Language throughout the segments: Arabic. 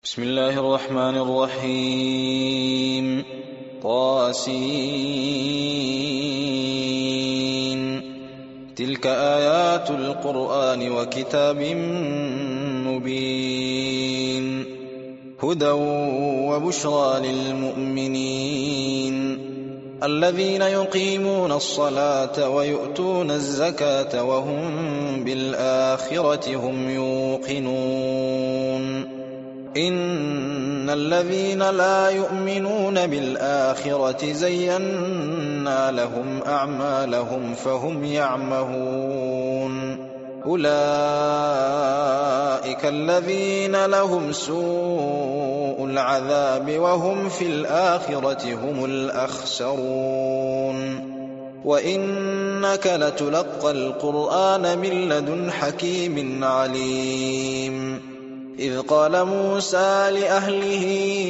بسم الله الرحمن الرحيم. طاسين. تلك آيات القرآن وكتاب مبين هدى وبشرى للمؤمنين الذين يقيمون الصلاة ويؤتون الزكاة وهم بالآخرة هم يوقنون. إن الذين لا يؤمنون بالآخرة زينا لهم أعمالهم فهم يعمهون. أولئك الذين لهم سوء العذاب وهم في الآخرة هم الأخسرون. وإنك لتلقى القرآن من لدن حكيم عليم. إذ قال موسى لأهله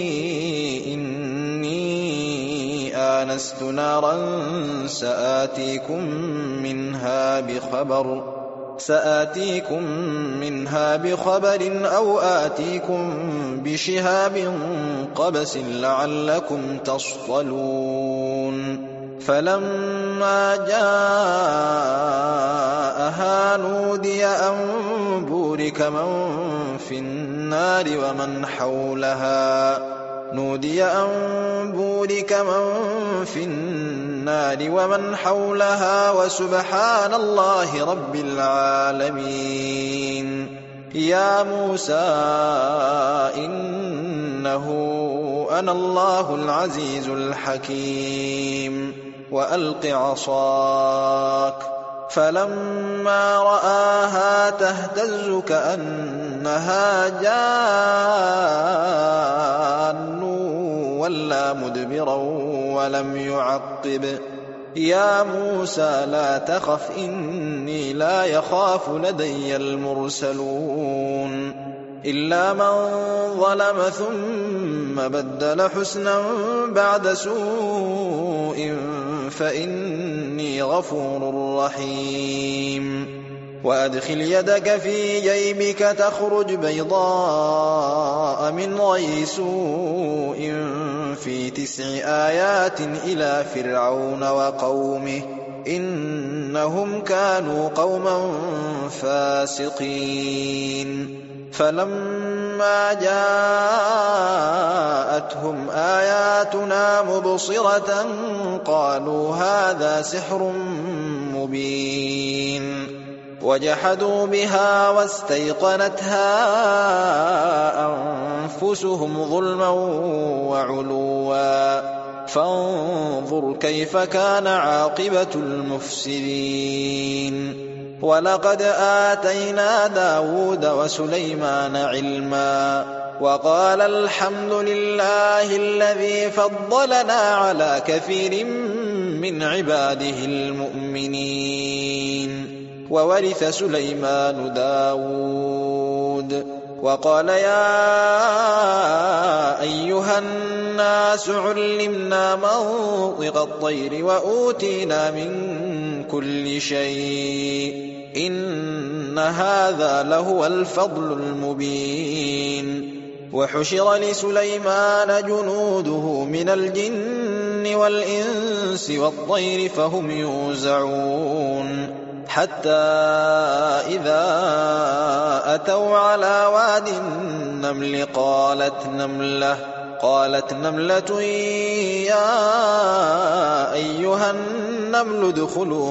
إني آنست نارا سآتيكم منها بخبر أو آتيكم بشهاب قبس لعلكم تصطلون. فلما جاءها نودي أن بورك من في النار ومن حولها وسبحان الله رب العالمين. يا موسى إنه أنا الله العزيز الحكيم وألق عصاك. فلما رآها تهتز كأنها جان ولا مدبرا ولم يعقب. يا موسى لا تخف إني لا يخاف لدي المرسلون. إلا من ظلم ثم بدل حسنا بعد سوء فإني غفور رحيم. وأدخل يدك في جيبك تخرج بيضاء من غير سوء في 9 آيات إلى فرعون وقومه إنهم كانوا قوما فاسقين. فلما جاءتهم آياتنا مبصرة قالوا هذا سحر مبين. وجحدوا بها واستيقنتها أنفسهم ظلما وعلوا فانظر كيف كان عاقبة المفسدين. ولقد آتينا داود وسليمان علما وقال الحمد لله الذي فضلنا على كثير من عباده المؤمنين. وورث سليمان داود وقال يا أيها الناس علمنا منطق الطير وأوتينا من كل شيء إن هذا لهو الفضل المبين. وحشر لسليمان جنوده من الجن والإنس والطير فهم يوزعون. حتى إذا أتوا على واد النمل قالت نملة يا أيها النمل ادخلوا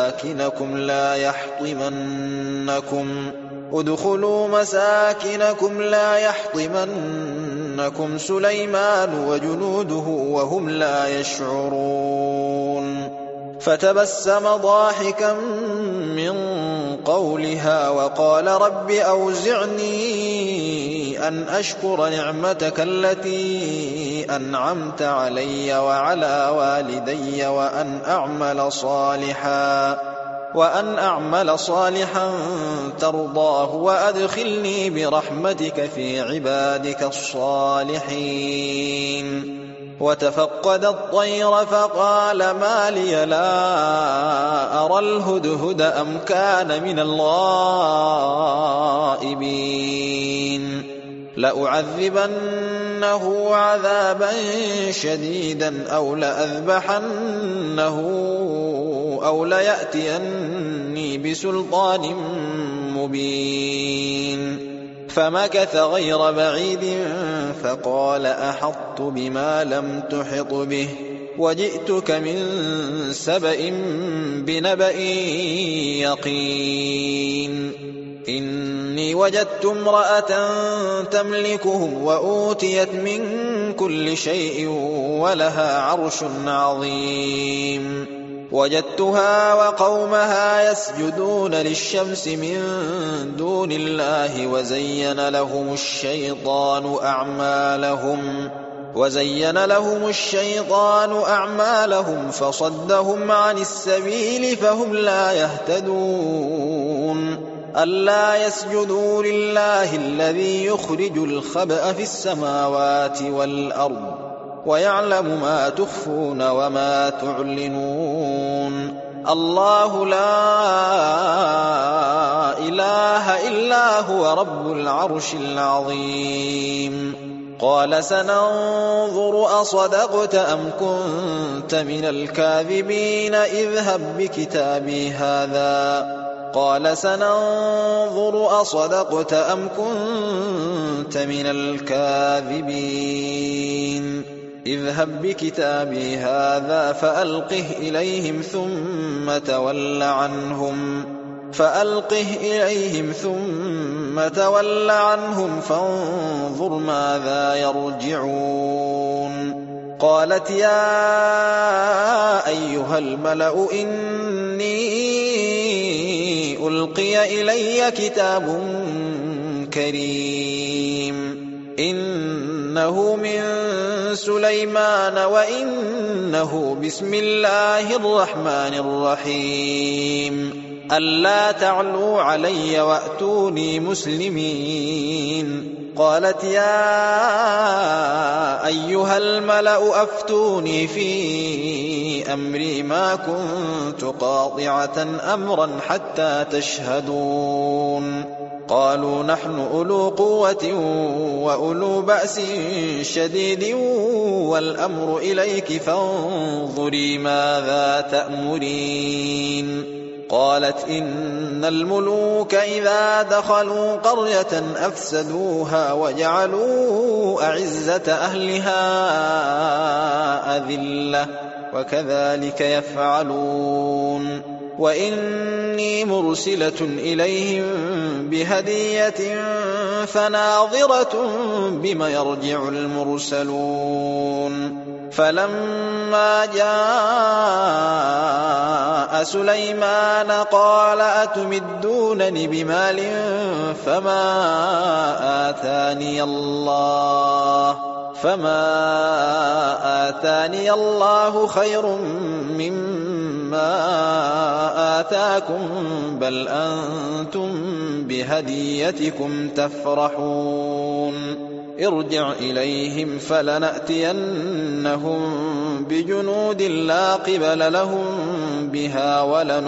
مساكنكم لا يحطمنكم سليمان وجنوده وهم لا يشعرون. فتبسم ضاحكا من قولها وقال رب أوزعني أن أشكر نعمتك التي أنعمت علي وعلى والدي وأن أعمل صالحا ترضاه وأدخلني برحمتك في عبادك الصالحين. وتفقد الطير فقال ما لي لا أرى الهدهد أم كان من الغائبين. لأعذبنه عذابا شديدا أو لأذبحنه أو ليأتيني بسلطان مبين. فمكث غير بعيد فقال أحطت بما لم تحط به وجئتك من سبأ بنبأ يقين. إني وجدت امرأة تملكهم وأوتيت من كل شيء ولها عرش عظيم. وجدتها وقومها يسجدون للشمس من دون الله وزين لهم الشيطان أعمالهم فصدهم عن السبيل فهم لا يهتدون. ألا يسجدوا لله الذي يخرج الخبأ في السماوات والأرض ويعلم ما تخفون وما تعلنون. الله لا إله إلا هو رب العرش العظيم. قال سننظر أصدقت أم كنت من الكاذبين اذهب بكتابي هذا فألقه إليهم ثم تول عنهم فانظر ماذا يرجعون. قالت يا أيها الملأ إني ألقي إلي كتاب كريم إنه من سليمان وإنه بسم الله الرحمن الرحيم ألا تعلوا علي وأتوني مسلمين. قالت يا أيها الملأ أفتوني في أمري ما كنت قاطعة أمرا حتى تشهدون. قالوا نحن أولو قوة وأولو بأس شديد والأمر إليك فانظري ماذا تأمرين. قالت إن الملوك إذا دخلوا قرية أفسدوها وجعلوا أعزة أهلها أذلة وكذلك يفعلون. وإني مرسلة إليهم بهدية فناظرة بما يرجع المرسلون. فلما جاء سليمان قال أتمدونني بمال فما آتاني الله خير مما آتاكم بل أنتم بهديتكم تفرحون. ارجع إليهم فلنأتينهم بجنود لا قبل لهم بها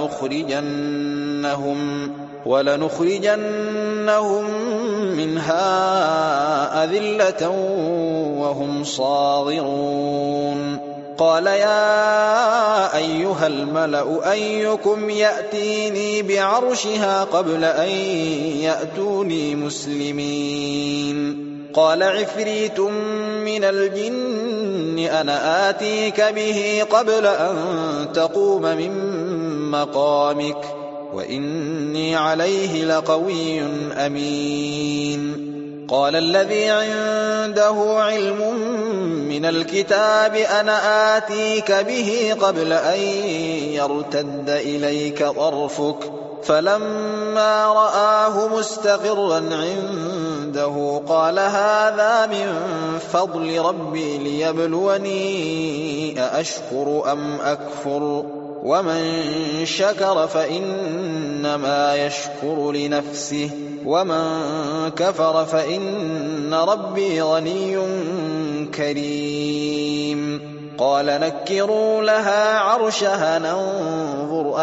ولنخرجنهم منها أذلة وهم صاغرون. قال يا أيها الملأ أيكم يأتيني بعرشها قبل أن يأتوني مسلمين. قال عفريت من الجن أنا آتيك به قبل أن تقوم من مقامك وإني عليه لقوي أمين. قال الذي عنده علم من الكتاب أنا آتيك به قبل أن يرتد إليك طرفك فلما رآه مستقرا عنده قال هذا من فضل ربي ليبلوني أأشكر أم أكفر ومن شكر فإنما يشكر لنفسه ومن كفر فإن ربي غني كريم. قال نكروا لها عرشها ننظر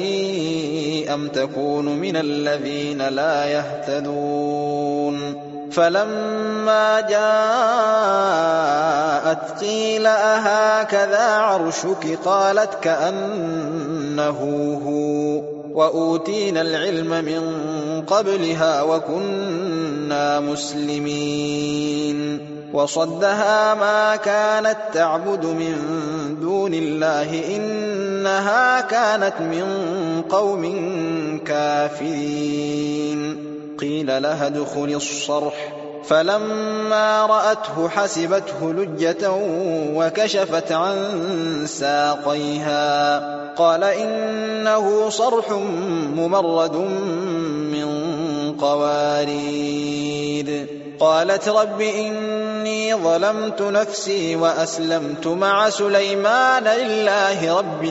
أتهتدي أم تكون من الذين لا يهتدون. فلما جاءت قيل أهكذا عرشك قالت كأنه هو وأوتينا العلم من قبلها وكنا مسلمين وصدها ما كانت تعبد من دون الله إنها كانت من قوم كافرين قيل لها ادخل الصرح فلما رأته حسبته لجة وكشفت عن ساقيها قال إنه صرح ممرد من قوارير قالت رب إني ظلمت نفسي وأسلمت مع سليمان لله رب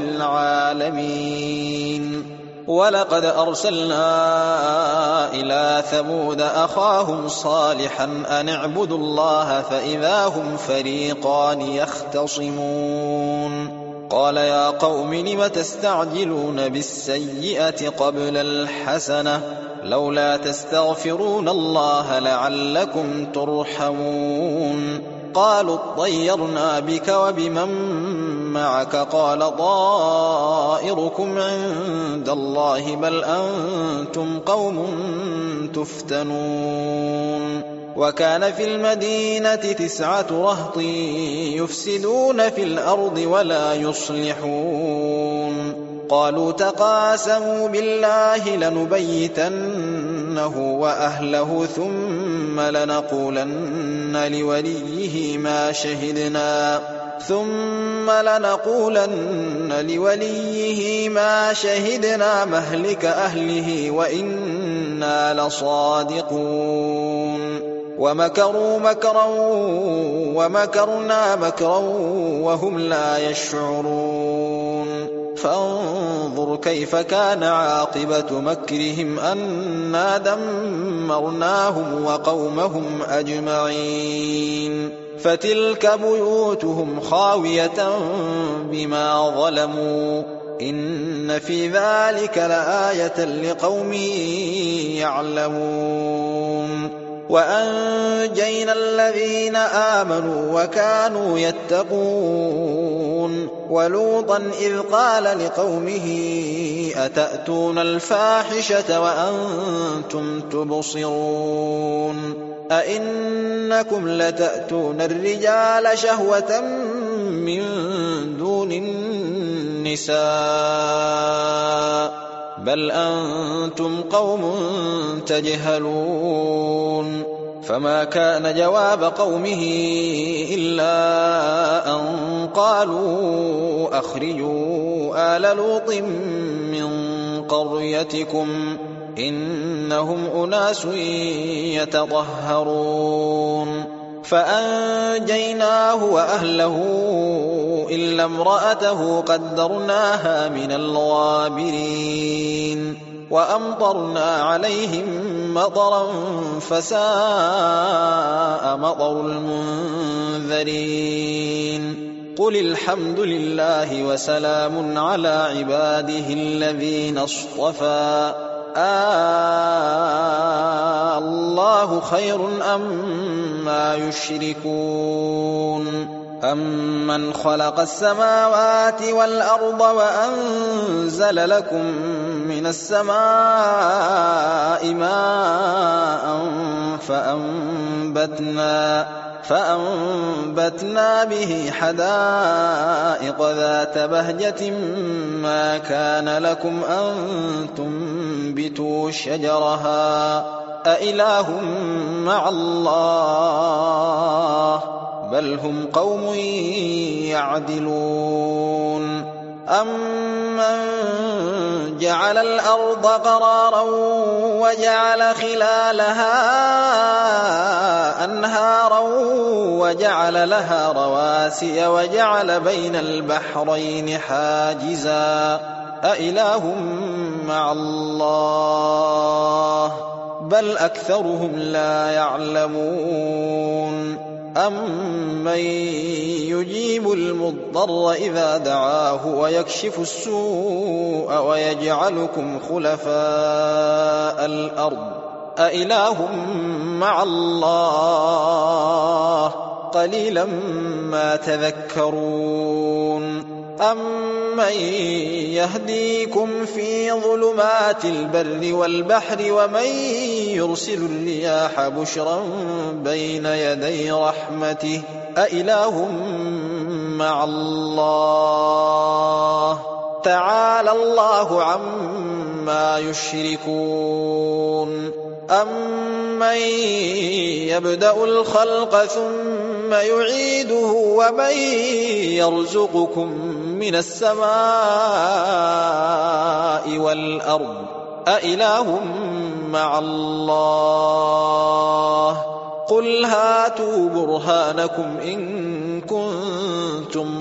العالمين ولقد أرسلنا إلى ثمود أخاهم صالحا أن اعبدوا الله فإذا هم فريقان يختصمون قال يا قوم لم تستعجلون بالسيئة قبل الحسنة لولا تستغفرون الله لعلكم ترحمون قالوا اطيرنا بك وبمن معك قال طائركم عند الله بل أنتم قوم تفتنون وكان في المدينة 9 رهط يفسدون في الأرض ولا يصلحون قالوا تقاسموا بالله لنبيتنه وأهله ثم لنقولن لوليه ما شهدنا مهلك أهله وإنا لصادقون ومكروا مكرا ومكرنا مكرا وهم لا يشعرون فانظر كيف كان عاقبة مكرهم أنا دمرناهم وقومهم أجمعين فتلك بيوتهم خاوية بما ظلموا إن في ذلك لآية لقوم يعلمون وأنجينا الذين آمنوا وكانوا يتقون ولوطا إذ قال لقومه أتأتون الفاحشة وأنتم تبصرون أئنكم لتأتون الرجال شهوة من دون النساء بل أنتم قوم تجهلون فما كان جواب قومه إلا أن قالوا أخرجوا آل لوط من قريتكم إنهم أناس يتطهرون فأنجيناه وأهله إلا امرأته قدرناها من الغابرين وأمطرنا عليهم مطرا فساء مطر المنذرين قل الحمد لله وسلام على عباده الذين اصطفى الله خير أما يشركون أمن خلق السماوات والأرض وأنزل لكم من السماء ماء فأنبتنا به حدائق ذات بهجة ما كان لكم أن تنبتوا شجرها أإله مع الله بل هم قوم يعدلون أمن جعل الأرض قرارا وجعل خلالها أنهارا وجعل لها رواسي وجعل بين البحرين حاجزا أإله مع الله بل أكثرهم لا يعلمون أمن يجيب المضطر إذا دعاه ويكشف السوء ويجعلكم خلفاء الأرض أإله مع الله قليلا ما تذكرون أمن يهديكم في ظلمات البر والبحر ومن يرسل الرياح بشرا بين يدي رحمته أإله مع الله تعالى الله عما يشركون أمن يبدأ الخلق ثم يعيده ومن يرزقكم من السماء والأرض أإله مع الله قل هاتوا برهانكم إن كنتم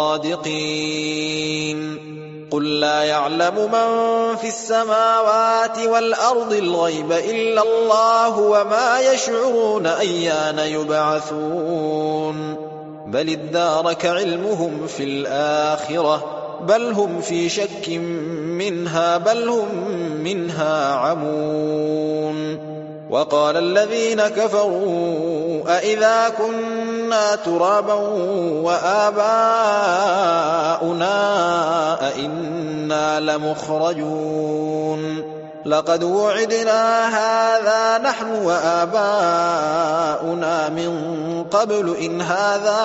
صادقين قل لا يعلم من في السماوات والأرض الغيب إلا الله وما يشعرون أيان يبعثون بل ادارك علمهم في الآخرة بل هم في شك منها بل هم منها عمون وقال الذين كفروا أإذا كنا ترابا وآباؤنا أإنا لمخرجون لقد وعدنا هذا نحن وآباؤنا من قبل إن هذا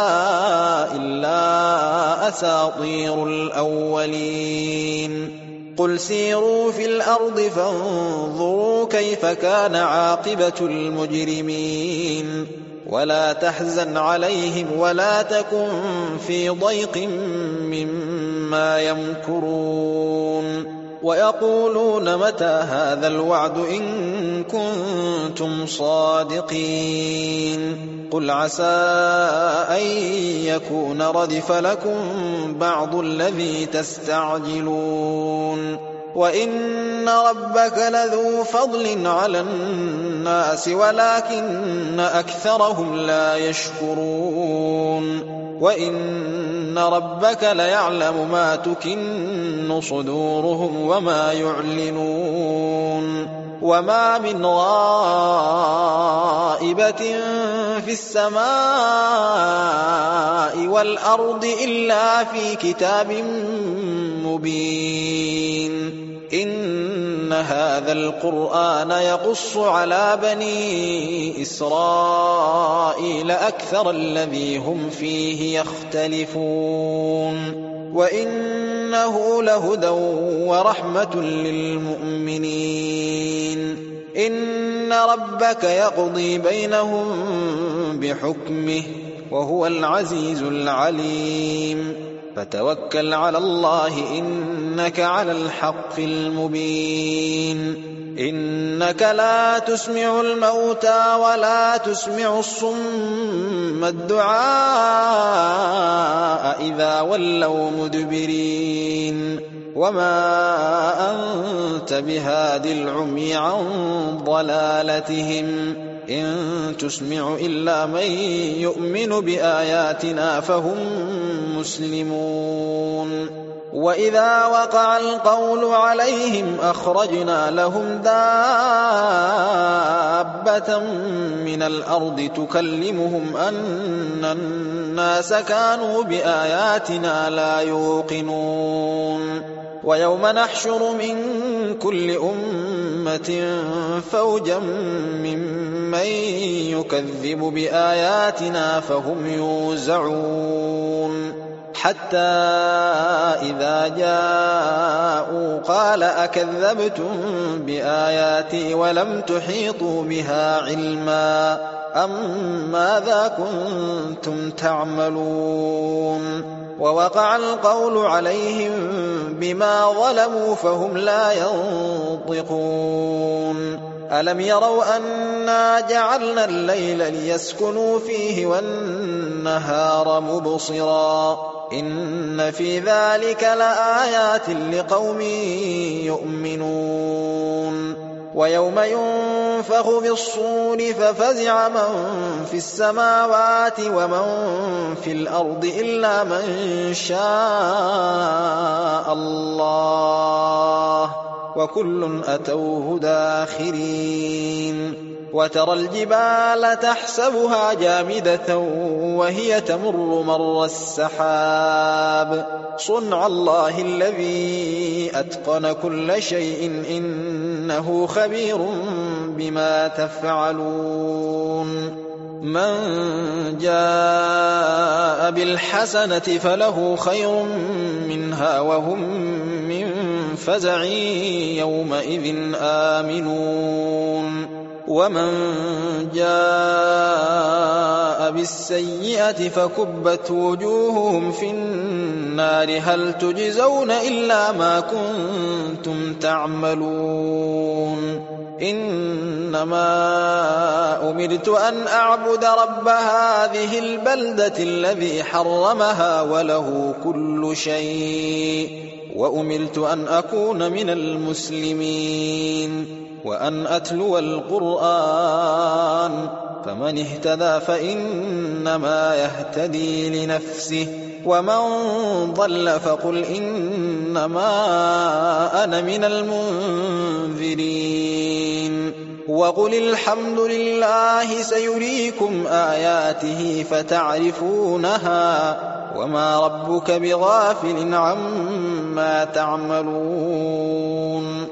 إلا أساطير الأولين قل سيروا في الأرض فانظروا كيف كان عاقبة المجرمين ولا تحزن عليهم ولا تكن في ضيق مما يمكرون ويقولون متى هذا الوعد إن كنتم صادقين قل عسى أن يكون ردف لكم بعض الذي تستعجلون وإن ربك لذو فضل على الناس ولكن أكثرهم لا يشكرون وإن ربك ليعلم ما تكن صدورهم وما يعلنون وما من غائبة في السماء والأرض إلا في كتاب مبين إن هذا القرآن يقص على بني إسرائيل أكثر الذي هم فيه يختلفون وإنه لهدى ورحمة للمؤمنين إن ربك يقضي بينهم بحكمه وهو العزيز العليم فتوكل على الله إنك على الحق المبين إنك لا تسمع الموتى ولا تسمع الصم الدعاء إذا ولوا مدبرين وما أنت بهاد العمي عن ضلالتهم إن تسمع إلا من يؤمن بآياتنا فهم مسلمون وإذا وقع القول عليهم أخرجنا لهم دابة من الأرض تكلمهم أن الناس كانوا بآياتنا لا يوقنون ويوم نحشر من كل أمة فوجا ممن يكذب بآياتنا فهم يوزعون حتى إذا جاءوا قال أكذبتم بآياتي ولم تحيطوا بها علما أم ماذا كنتم تعملون ووقع القول عليهم بما ظلموا فهم لا ينطقون ألم يروا أنا جعلنا الليل ليسكنوا فيه والنهار مبصرا إن في ذلك لآيات لقوم يؤمنون ويوم ينفخ في الصور ففزع من في السماوات ومن في الأرض إلا من شاء الله وكل أتوه داخرين وترى الجبال تحسبها جامدة وهي تمر مر السحاب صنع الله الذي أتقن كل شيء إنه خبير بما تفعلون من جاء بالحسنة فله خير منها وهم من فزع يومئذ آمنون ومن جاء بالسيئة فكبت وجوههم في النار هل تجزون إلا ما كنتم تعملون إنما أمرت أن أعبد رب هذه البلدة الذي حرمها وله كل شيء وأمرت أن أكون من المسلمين وأن أتلو القرآن فمن اهتدى فإنما يهتدي لنفسه ومن ضل فقل إنما أنا من المنذرين وقل الحمد لله سيريكم آياته فتعرفونها وما ربك بغافل عما تعملون